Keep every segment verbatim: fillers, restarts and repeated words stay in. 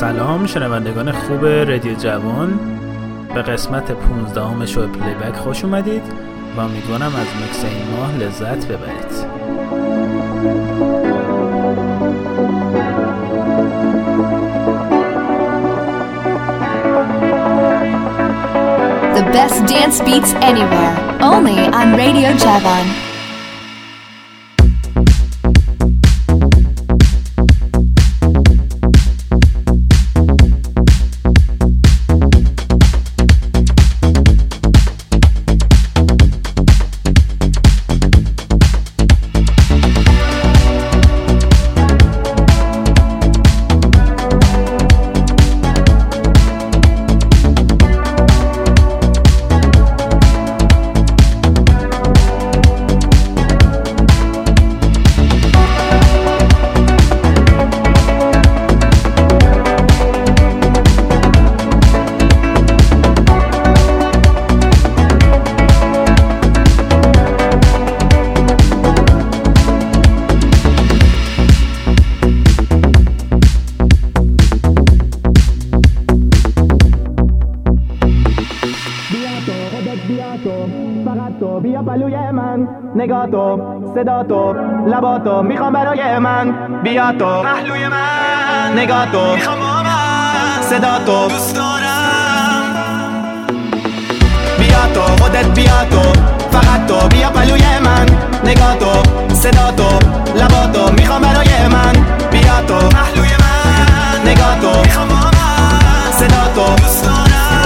سلام شنوندگان خوب رادیو جوان، به قسمت پونزدهم شو پلی بک خوش اومدید و امیدوارم از میکس این ماه لذت ببرید. The best dance beats anywhere, only on Radio Javan. نگاه تو، صدا تو، لبا تو میخوام برای من. بیا تو پهلوی من، نگاه تو میخوام با من، صدا تو دوست دارم. بیا تو خودت، بیا تو فقط تو، بیا پهلوی من. نگاه تو، صدا تو، لبا تو میخوام برای من. بیا تو پهلوی من، نگاه تو میخوام با من، صدا تو دوست دارم.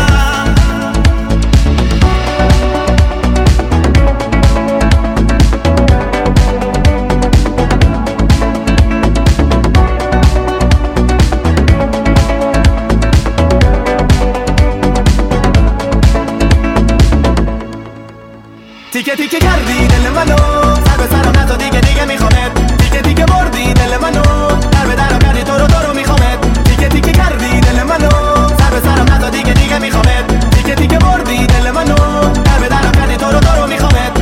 تیکه تیکه کردی دل منو، سر به سرم نزا دیگه دیگه میخوامت. تیکه تیکه بردی دل منو، در به درم کردی تو رو تو رو میخوامت. تیکه تیکه کردی دل منو، سر به سرم نزا دیگه دیگه میخوامت. تیکه تیکه بردی دل منو، در به درم کردی تو رو تو رو میخوامت.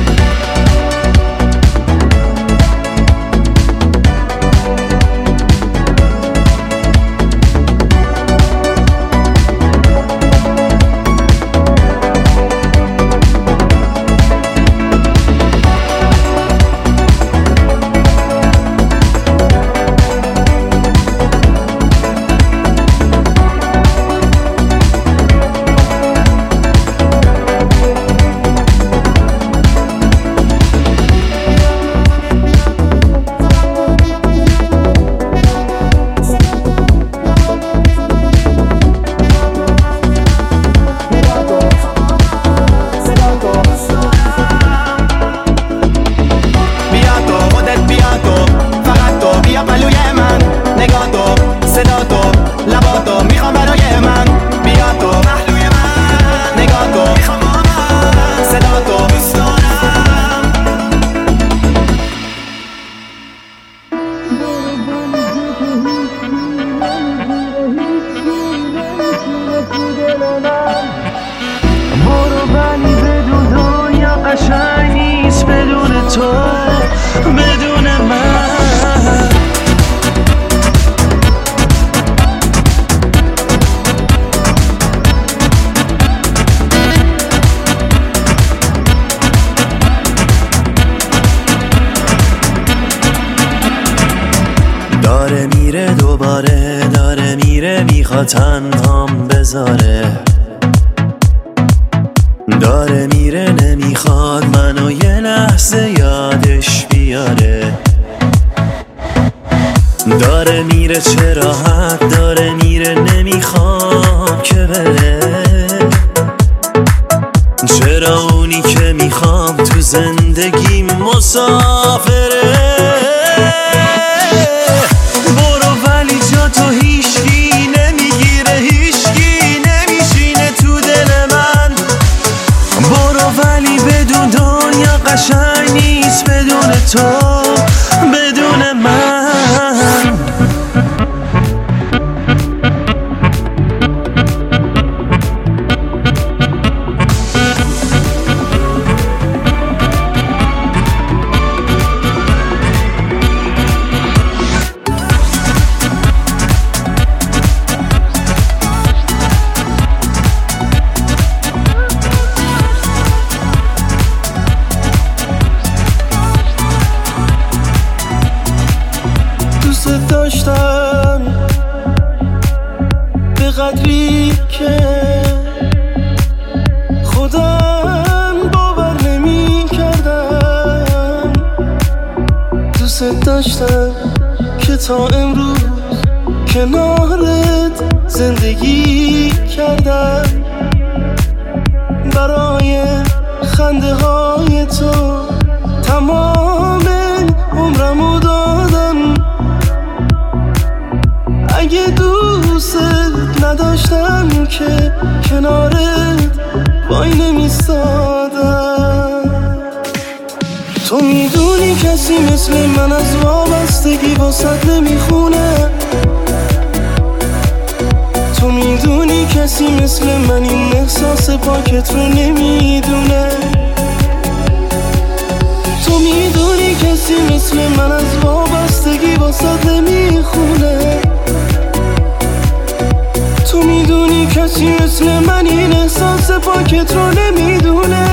تنهام بذاره، داره میره نمیخواد منو یه لحظه یادش بیاره. داره میره چه راحت، داره میره نمیخواد که بره. چرا اونی که میخوام تو زندگی مسافره. برو ولی جا تو هیچکی نمیگیره، هیچکی نمیشینه تو دل من. برو ولی بدون دنیا قشنگ نیست بدون تو، بدون من. نداشتم که تا امروز کنارت زندگی کردم. برای خنده های تو تمام عمرمو دادم. اگه دوست نداشتم که کنارت وای نمیستادم. تو میدونی کسی مثل من از وابستگی واسط نمیخونه. تو میدونی کسی مثل من این احساس پاکت رو نمیدونه. تو میدونی کسی مثل من از وابستگی واسط نمیخونه. تو میدونی کسی مثل من این احساس پاکت رو نمیدونه.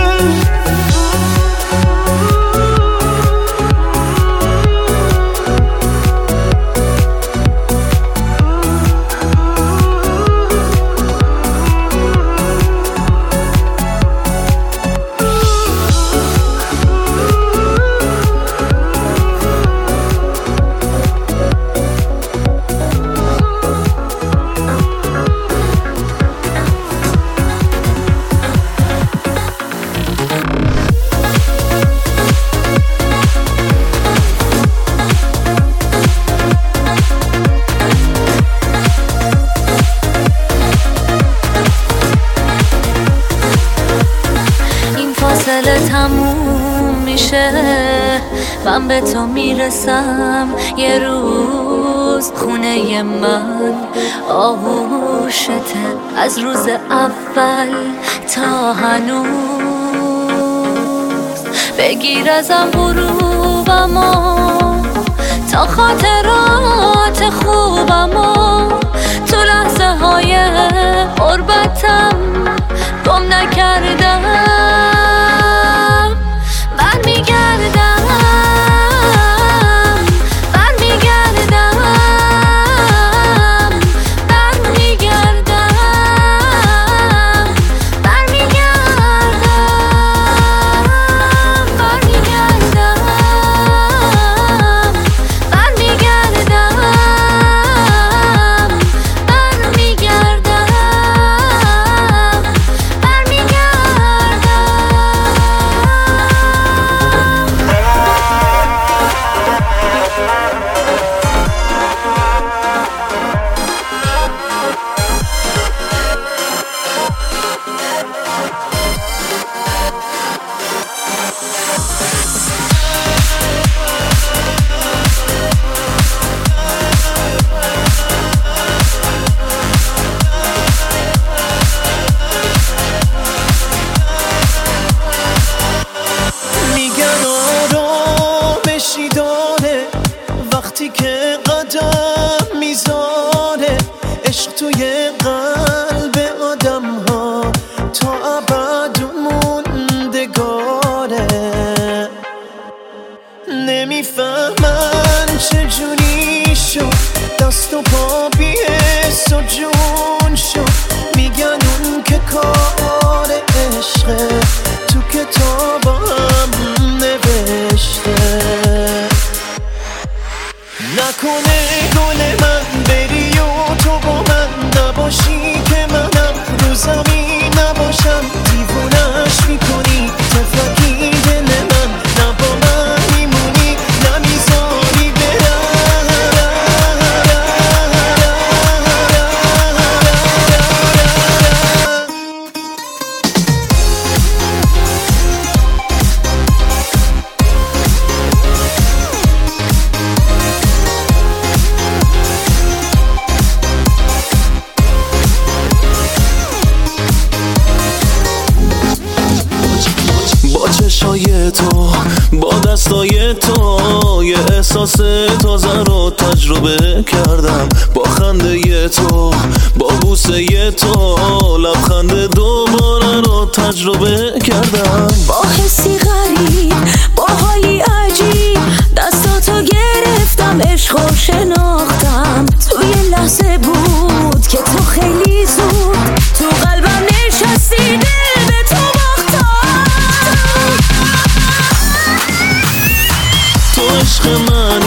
تموم میشه من به تو میرسم. یه روز خونه من آغوشته از روز اول تا هنوز. بگیر ازم غروبمو تا خاطرات خوبمو تو لحظه های قربتم گم نکردم. تو با دستای تو یه احساس تازه رو تجربه کردم. با خنده تو با بوسه تو لبخند دوباره رو تجربه کردم. با حسی غریب با حالی عجیب دستاتو گرفتم عشقو شناختم. توی لحظه بود که تو خیلی زود تو قلبم نشستی دل به تو باختم. تو عشق من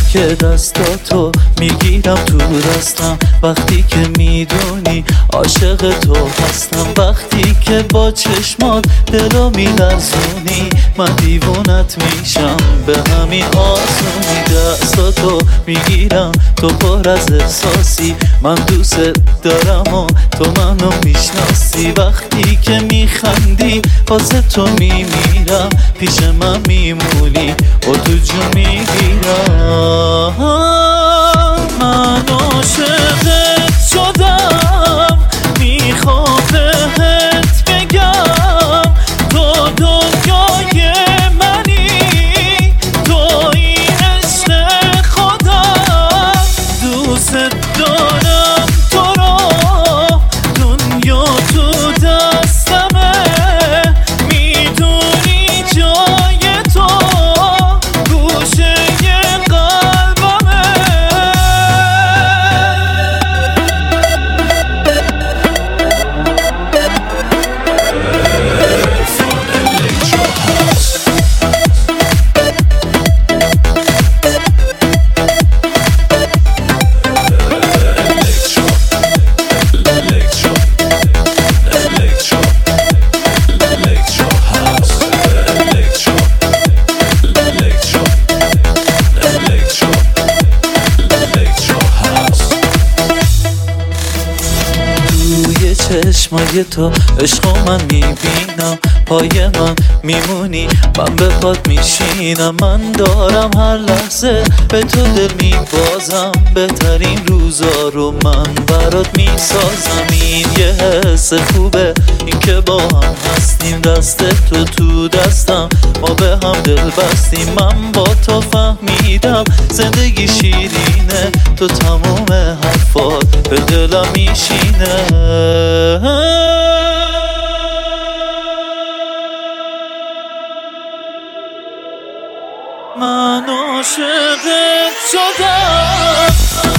که دستاتو میگیرم تو دستم، وقتی که میدونی عاشق تو هستم، وقتی که با چشمات دلو میلرزونی من دیوونت میشم به همین آسونی. دستاتو میگیرم تو پر از احساسی، من دوست دارم و تو منو میشناسی، وقتی که میخندی واسه تو میمیرم، پیش من میمونی و تو جو میگیرم. من عاشقت شدم، میخوام بهت بگم تو دنیای منی، تو این عشق خودم، دوست دارم تو رو، دنیا تو دستمه، میدونی جای تو گوشه قلبمه. چشمای تو عشقو من میبینم، پای من میمونی من به پات میشینم، من دارم هر لحظه به تو دل میبازم، بهترین روزا رو من برات میسازم. این یه حس خوبه این که با هم هستیم، دست تو تو دستم ما به هم دل بستیم، من با تو فهمیدم زندگی شیرینه، تو تموم حرفات به دلم میشینه. من عاشقت شدم.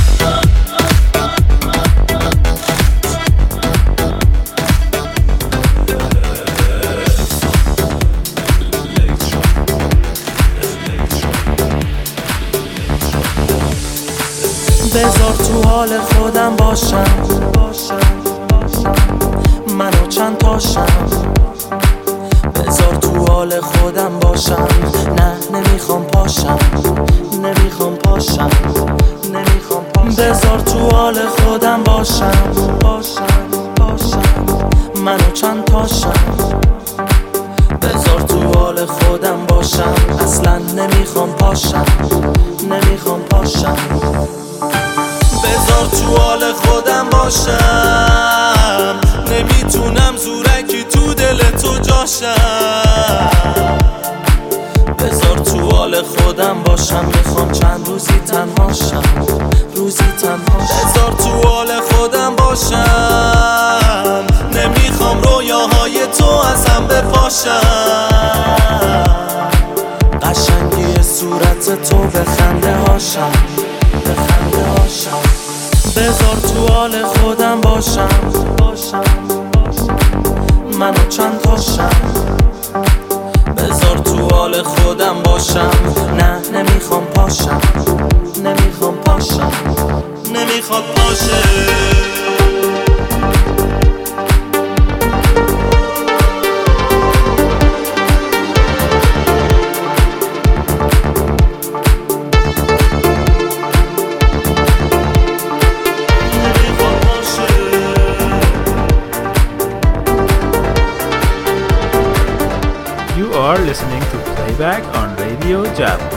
بذار تو حال خودم باشم، منو چند تاشم، بذار تو حال خودم باشم، نه نمیخوام پاشم، نمیخوام پاشم، نمیخوام پاشم، بذار تو حال خودم باشم، باشم، باشم، منو چند تاشم، بذار تو حال خودم باشم، اصلا نمیخوام پاشم، نمیخوام پاشم، بذار تو حال خودم باشم، نمیتونم زورکی تو دل تو جاشم، بذار تو حال خودم باشم، میخوام چند روزی تنهاشم، روزی تنهاشم، بذار تو حال خودم باشم، نمیخوام رویاهای تو از هم بپاشم، قشنگی صورت تو به خنده هاشم، به خنده هاشم، بذار تو حال خودم باشم، باشم، منو چند تاشم، بذار تو حال خودم باشم، نه نمیخوام پاشم، نمیخوام پاشم، نمیخواد باشه. You are listening to Playback on Radio Javon.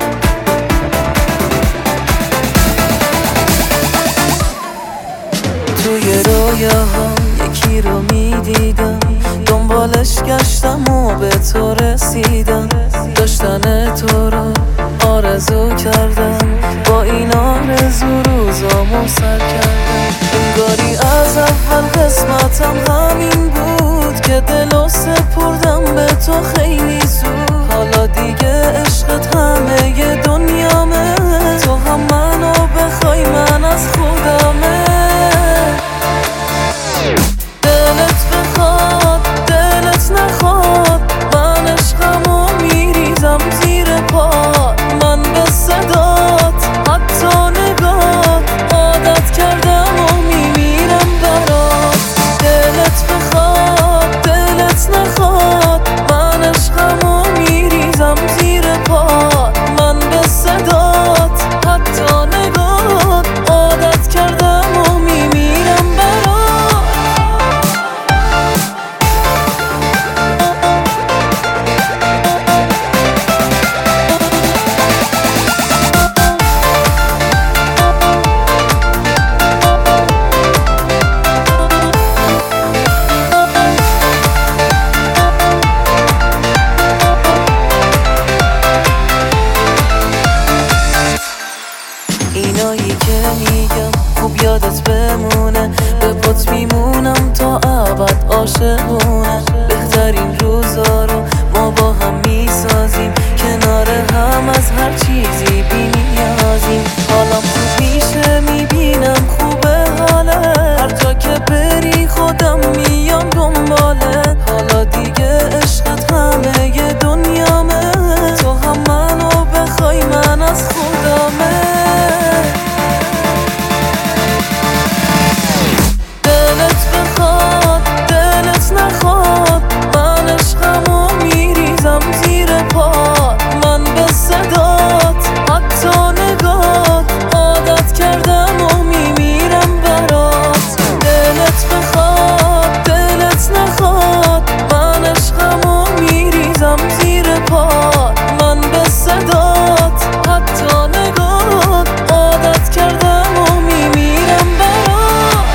توی رویاها یکی رو میدیدم، دنبالش گشتم و به تو رسیدم، داشتن تو رو آرزو کردم، با این آرزو روزامو سر کردم، انگاری از اول قسمتم همین بود که دلو سپردم به تو خیلی زود، حالا دیگه عشقت همه دنیامه، تو هم منو بخوای من از خودمه، دلت بخواد دلت نخواد من عشقمو میریزم عاشقونه. بهترین روزا رو ما با هم میسازیم، کنار هم از هر چیزی بی نیازیم. حالم خوب میشه میبینم خوبه حاله، هر جا که بری خودم میام دنباله. حالا دیگه عشقت همه ی دنیامه، تو هم منو بخوای من از خودمه. دلت بخواد دلت نخواد، من عشقمو میریزم زیر پات. من به صدات حتی نگات عادت کردم و میمیرم برات. دلت بخواد دلت نخواد، من عشقمو میریزم زیر پات. من به صدات حتی نگات عادت کردم و میمیرم برات.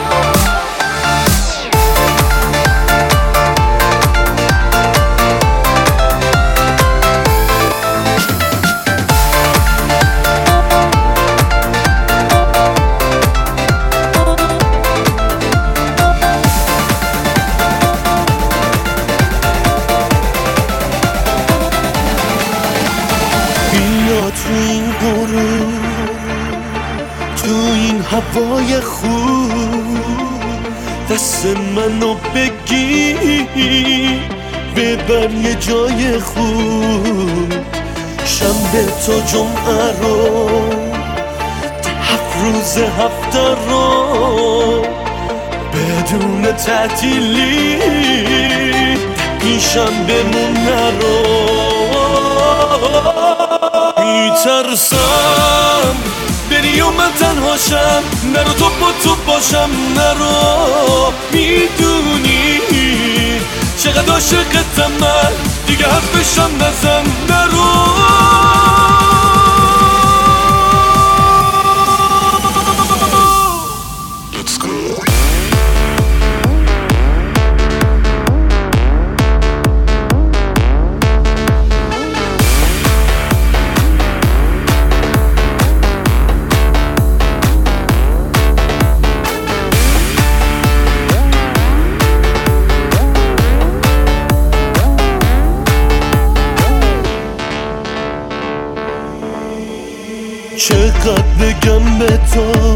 بیا تو این غروب، تو این هوای خوب، دست منو بگیر ببر یه جای خوب. شنبه تا جمعه رو، هفت روز هفته رو بدون تعطیلی این شنبه‌مون نرو. میترسم بری و من تنهاشم، نرو تو با تو باشم نرو. میدونی چقدر عاشقتم من، دیگه حرفشم نزن نرو. چقدر بگم به تو،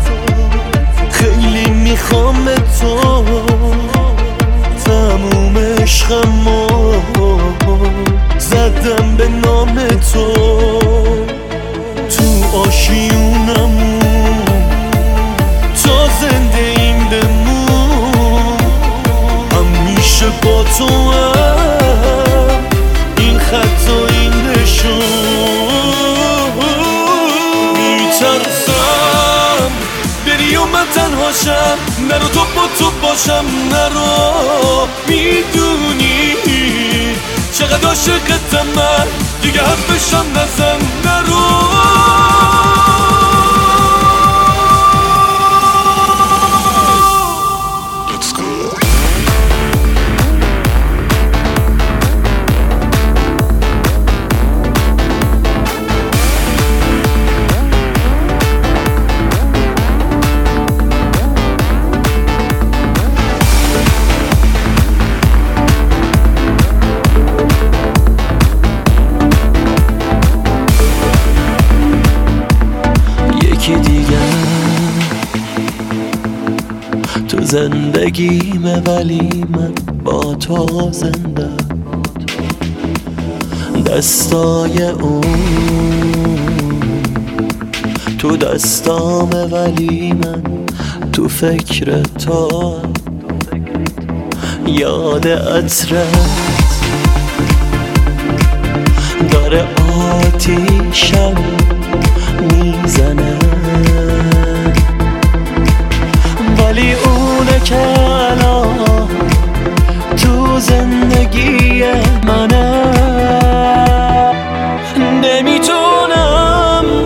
خیلی میخوام به تو. تموم عشقمو زدم به نام تو، تو آشیونمون تا زنده این بمون. همیشه با تو هم این خط و این نشون. میترسم بری و من تنهاشم، نرو تو با تو باشم نرو. میدونی چقدر عاشقتم من، دیگه حرفشم نزن نرو. تو زندگیمه ولی من با تو زنده. دستای اون تو دستامه ولی من تو فکر تو. یاد عطرت داره آتیشم میزنه، ولی اونه که الان تو زندگی منه. نمیتونم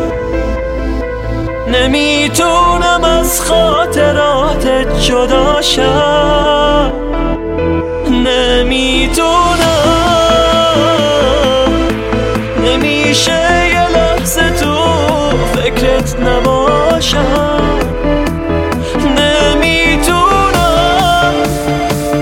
نمیتونم از خاطراتت جدا شم. نمیتونم نمیشه یه لحظه تو فکرت نباشم. نمیتونم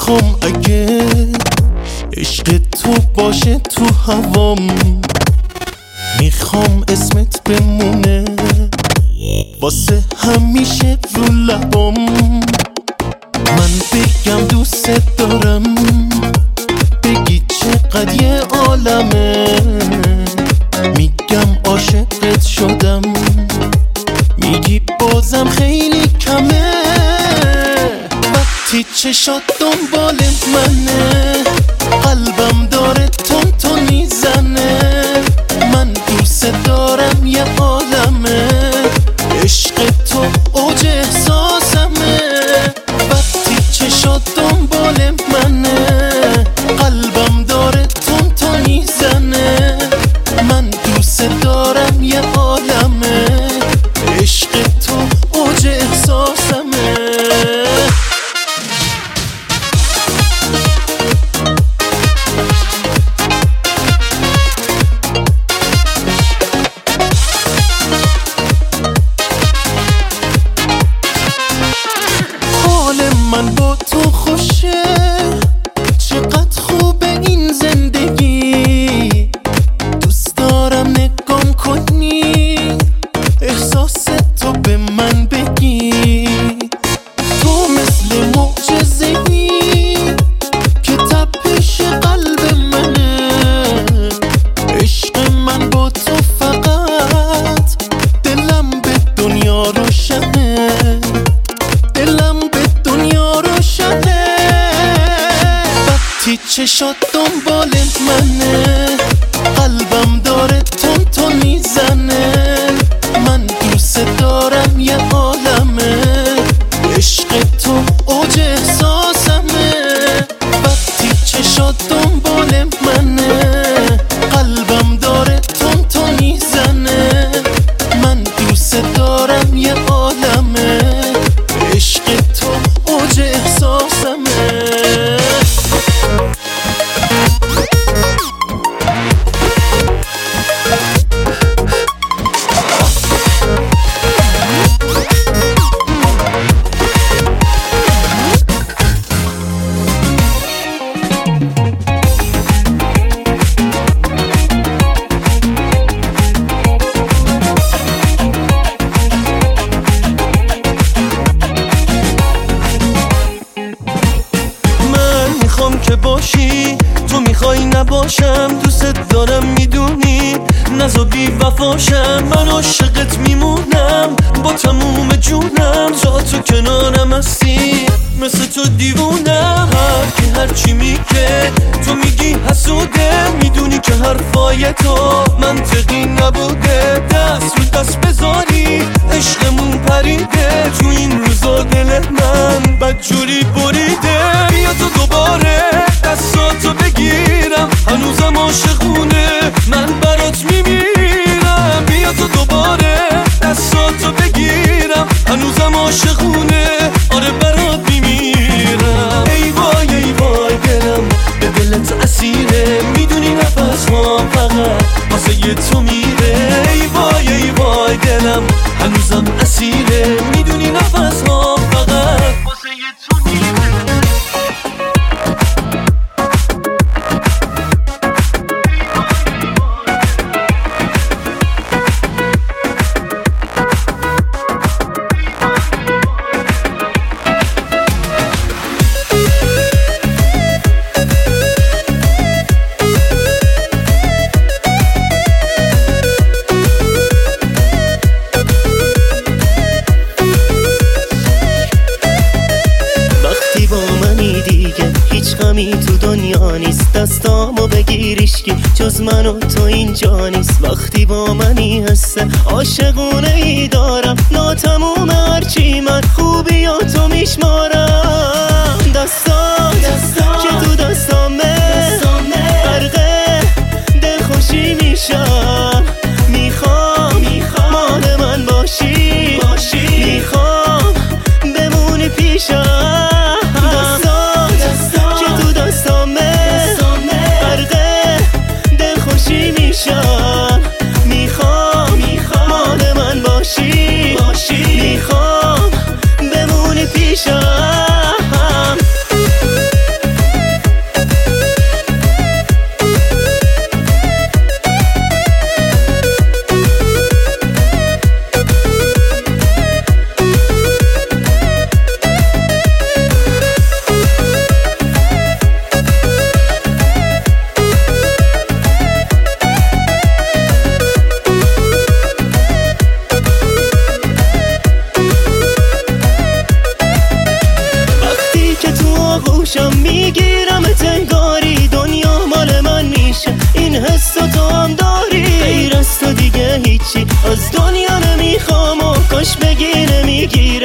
میخوام اگه عشق تو باشه تو هوام، میخوام اسمت بمونه واسه همیشه رو لبام. من بگم دوست دارم بگی چقدر یه عالمه، میگم عاشقت شدم میگی بازم خیلی کمه. وقتی چشات دنبال منه قلبم داره تون تون میزنه، من دوست دارم یه عالمه، عشق تو اوج احساسمه. وقتی چشات دنبال منه قلبم داره تون تون میزنه، من دوست دارم یه عالمه، عشق تو اوج احساسمه. من با تو خوشه چقدر خوبه این زندگی، دوست دارم نگام کنی احساس تو به من بگی. تو مثل معجزه‌ای که تپش قلب منه، عشق من با تو فقط دلم به دنیا روشنه، دلم به دنیا روشنه. وقتی چشات دنبال منه قلبم داره تون تون میزنه، من دوست دارم یه عالمه، عشق تو اوج احساسمه. وقتی چشات دنبال منه قلبم داره تون تون میزنه، من دوست دارم یه عالمه، عشق تو اوج احساسمه. که باشی تو میخوای نباشم، دوست دارم میدونی نزا بی وفاشم، من عاشقت میمونم با تموم جونم، تا تو کنارم هستی مثل تو دیوونم. هر کی هر چی میگه تو میگی حسوده، میدونی که حرفای تو منطقی نبوده، دست رو دست بذاری عشقمون پریده، تو این روزا دل من بدجوری بریده. بیا تو دوباره دستاتو بگیرم هنوزم عاشقونه من برات میمیرم، بیا تو دوباره دستاتو بگیرم هنوزم عاشقونه آره برات میمیرم. ای وای ای وای دلم به دلت اسیره، میدونی نفس هم فقط واسه یه تو میره. ای وای ای وای دلم هنوزم اسیره، میدونی نفس هم فقط واسه یه تو میره. تو دنیا نیست دستامو بگیریش که جز من و تو اینجا نیست. وقتی با منی هسته عاشقونه ای دارم، ناتموم هرچی من خوبیاتو میشمارم. دستات که تو دستامه غرقه دلخوشی میشم، میخوام مال من باشی میخوام بمونی پیشم. میخوام مال من باشی میخوام بمونی پیشم.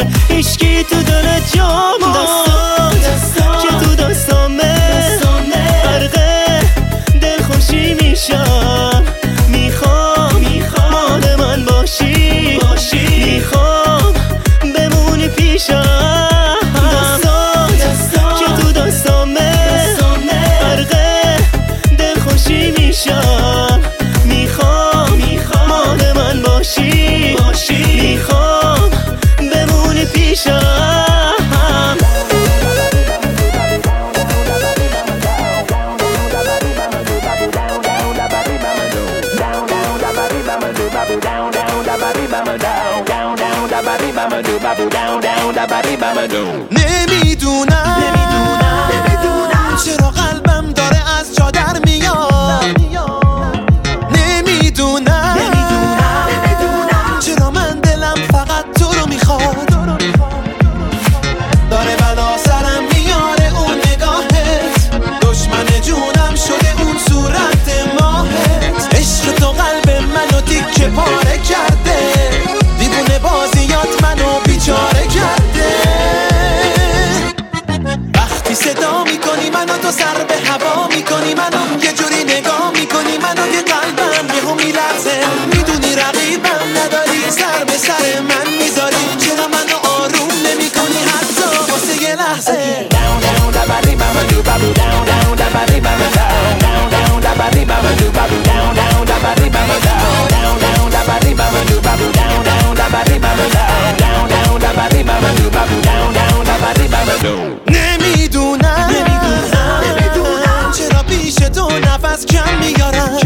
عشقی تو دل جام دستان که تو دستامه غرقه دل خوشی میشم میخوام مال من باشی میخوام بمونی پیشم دستان که تو دستامه غرقه دل خوشی میشم میخوام مال من باشی میخوام بمونی پیشم نمیدونم چرا قلبم داره از جا در میاد نمیدونم چرا من دلم فقط تو رو میخواد داره بلا سرم میاره اون نگاهت دشمن جونم شده اون صورت ماهت عشق تو قلب منو تیکه پاره کرده دیوونه بازیات منو بیچاره کرده وقتی صدا میکنی منو تو سر به هوا میکنی منو یه جوری نگاه میکنی منو که قلبم یهو میلرزه میدونی رقیبم نداری سر به سر من میذاری چرا منو آروم نمیکنی حتی واسه یه لحظه نمیدونم چرا پیش تو نفس کم میارم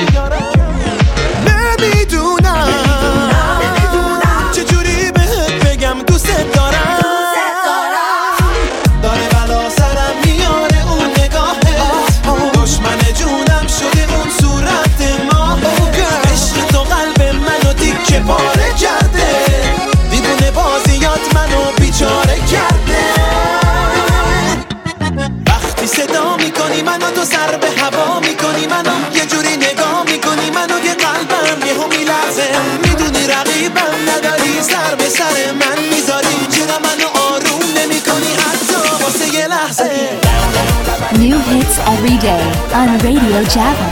نمیدونم چجوری بهت بگم دوست دارم داره بلا سرم میاره اون نگاهت دشمن جونم شده اون صورت ماهت عشق تو قلب منو تیکه پاره کرده دیوونه بازیات منو بیچاره کرده وقتی صدا میکنی منو تو سر به هوا میکنی منو یه جوری نگاه میکنی منو که قلبم یهو میلرزه میدونی رقیبم نداری سر به سر من میذاری چرا منو آروم نمیکنی حتی واسه یه لحظه New hits every day on Radio Java.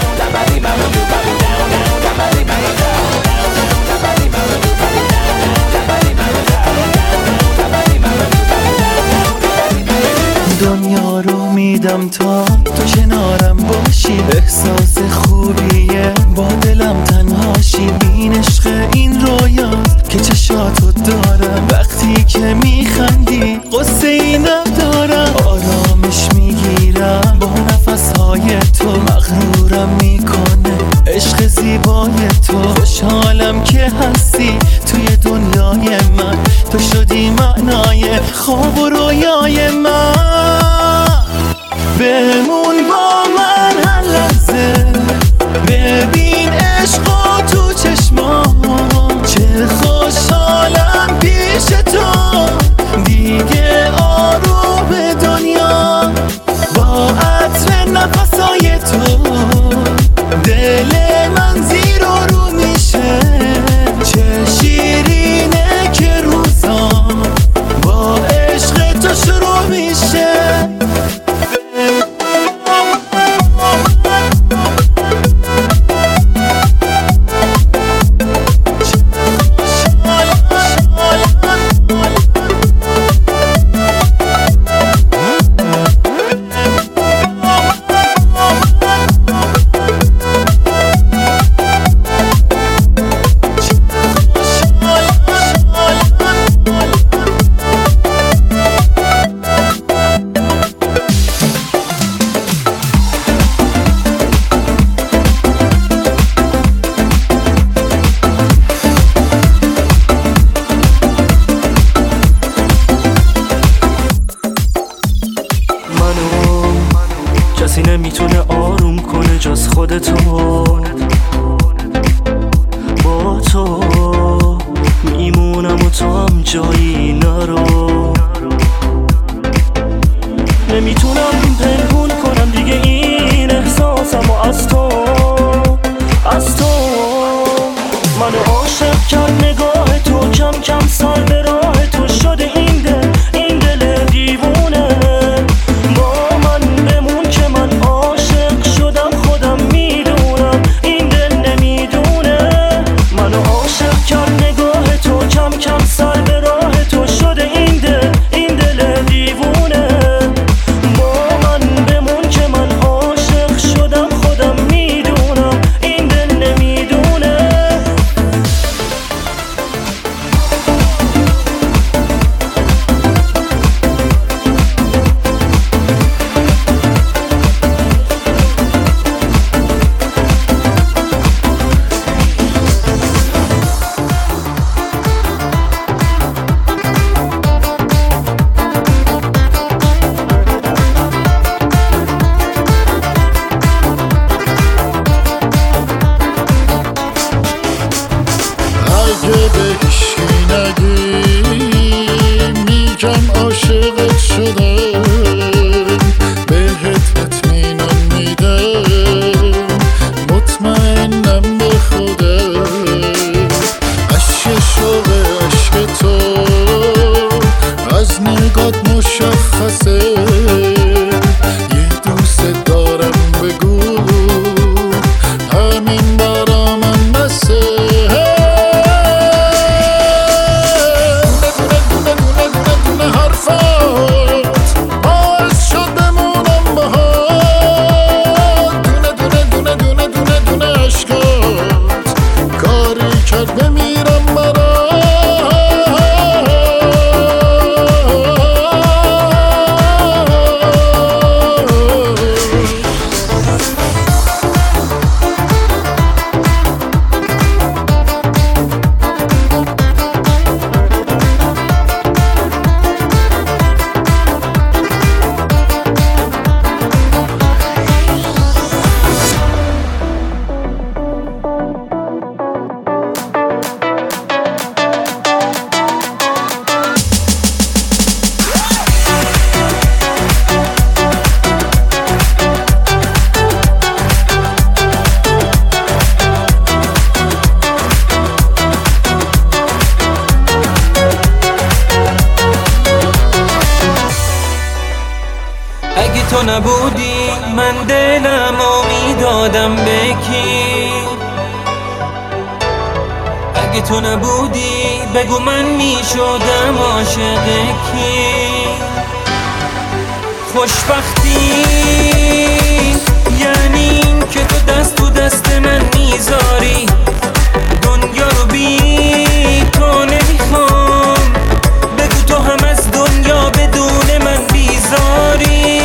دنیا رو میدم تا تو کنارم باشی احساس خوبیه با دلم تنهاشی این عشق این رویاست که چشاتو دارم وقتی که میخندی قصه ای ندارم آرامش میگیرم با نفسهای تو مغرورم میکنه عشق زیبای تو خوشحالم که هستی توی دنیای من تو شدی معنای خواب و رویای من بمون با من هر لحظه ببین عشقا تو چشمام چه خوشحالم پیش تو دیگه آروم دنیا با عطر نفسای تو دل من زیر و رو میشه چه شیرینه که روزام با عشق تو شروع میشه نمیتونه آروم کنه جز خودتو با تو میمونم و تو هم جایی نرو نمیتونم پنهون کنم دیگه این احساسم و از تو از تو منو عاشق کرد نگاه تو کم کم سر به راه تو نبودی من دلم و میدادم به کی؟ اگه تو نبودی بگو من میشدم عاشق کی؟ خوشبختی یعنی این که تو دست تو دست من میذاری، دنیا رو بی تو نمیخوام، بگو تو هم از دنیا بدون من بیزاری.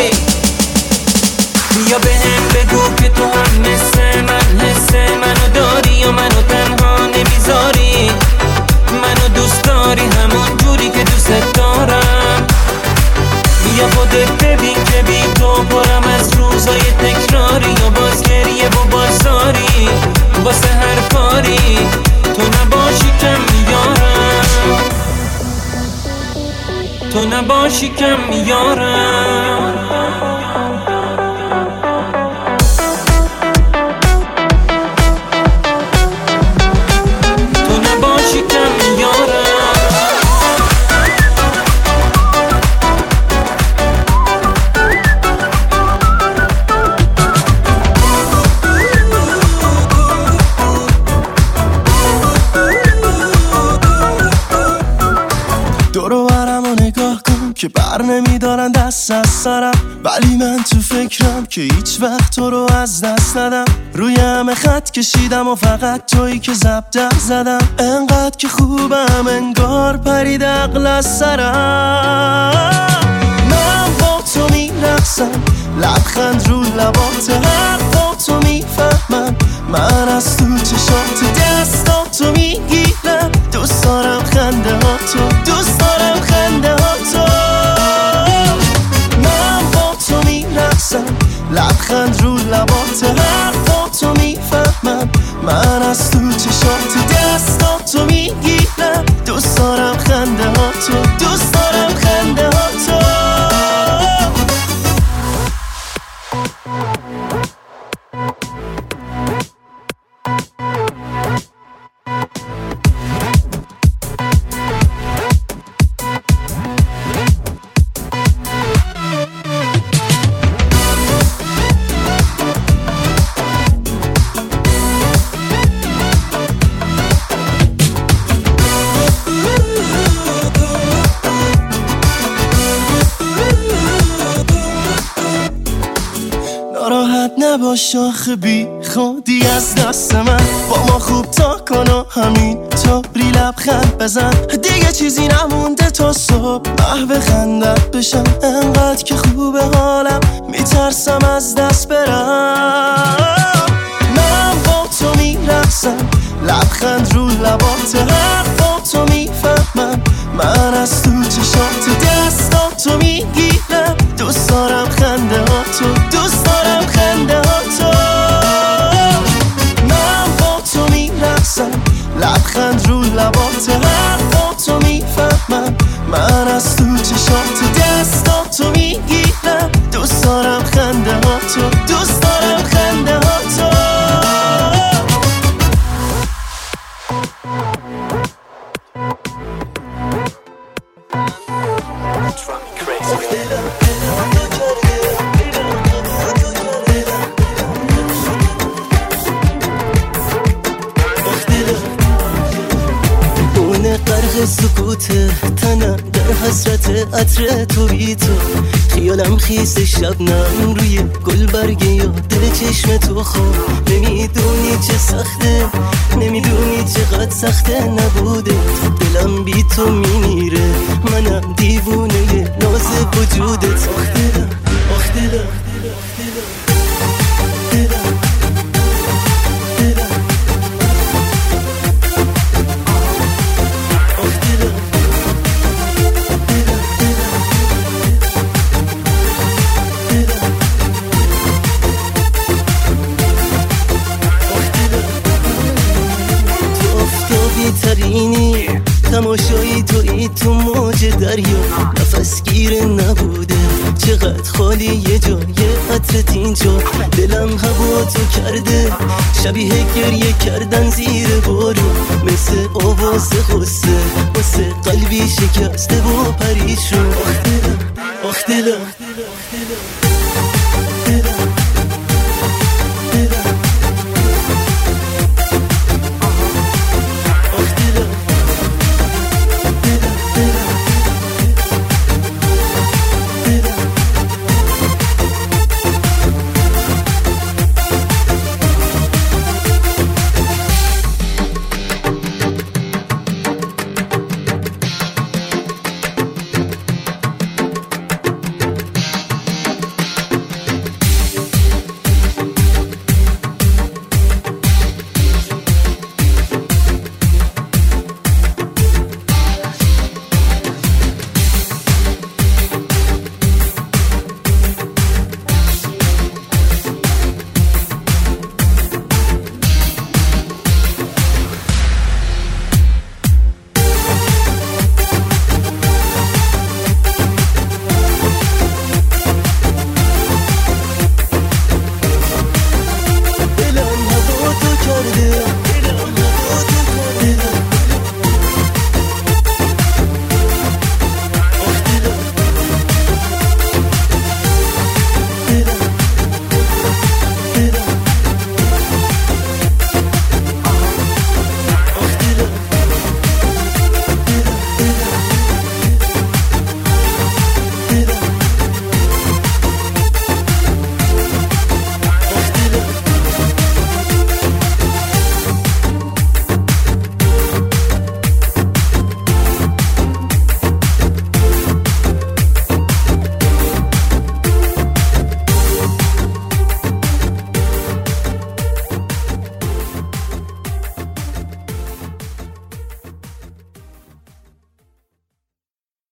بیا بهم بگو که تو هم مثل من حس منو داری یا منو تنها نمیذاری، منو دوست داری همون جوری که دوست دارم. بیا خودت ببین که بی تو پرم از روزای تکراری یا باز گریه و بازاری واسه هر کاری. تو نباشی کم میارم، تو نباشی کم میارم. که بر نمیدارن دست از سرم، ولی من تو فکرم که هیچ وقت تو رو از دست ندم. روی همه خط کشیدم و فقط تویی که زبدر زدم. انقدر که خوبم انگار پرید عقل از سرم. من با تو میرقصم، لبخند رو لبات، حرفا تو میفهمم، من از تو چشات دستا تو میگیرم. دوست دارم خنده ها تو، دوست دارم خنده ها تو. لبخند رو لبات، حرفا تو میفهمم، من از تو چشات دستا تو میگیرم. دوست دارم خنده ها تو، دوست دارم خنده ها تو. نباش آخه بی خودی از دست من، با ما خوب تا کن و همین طوری لبخند بزن. دیگه چیزی نمونده تا صبح محو خندت بشم. انقدر که خوبه حالم میترسم از دست برم. من با تو میرقصم، لبخند رو لبات، حرفا تو میفهمم، من از تو چشات دستا تو میگیرم. دوست دارم خنده ها تو، دوست دارم خنده ها تو. من با تو میرقصم، لبخند رو لبات، حرفا تو میفهمم، من از تو چشات دستا تو میگیرم. دوست دارم خنده ها تو، دوست دارم خنده ها تو. سکوت تنم در حسرت عطر توی تو، خیالم خیس شبنم روی گل برگ یاد چشم تو. خوب نمیدونی چه سخته، نمیدونی چقدر سخته نبوده. دلم بی تو میمیره، منم دیوونه ناز وجودت. آخ دلم، آخ دلم، ترینی تماشایی توی تو موج دریا، نفس گیر نبوده چقدر خالی یه جای عطرت اینجا. دلم هوا تو کرده شبیه گریه کردن زیر بارون، مثل آواز غصه واسه قلبی شکسته و پریشون. آخ دلم، آخ دلم.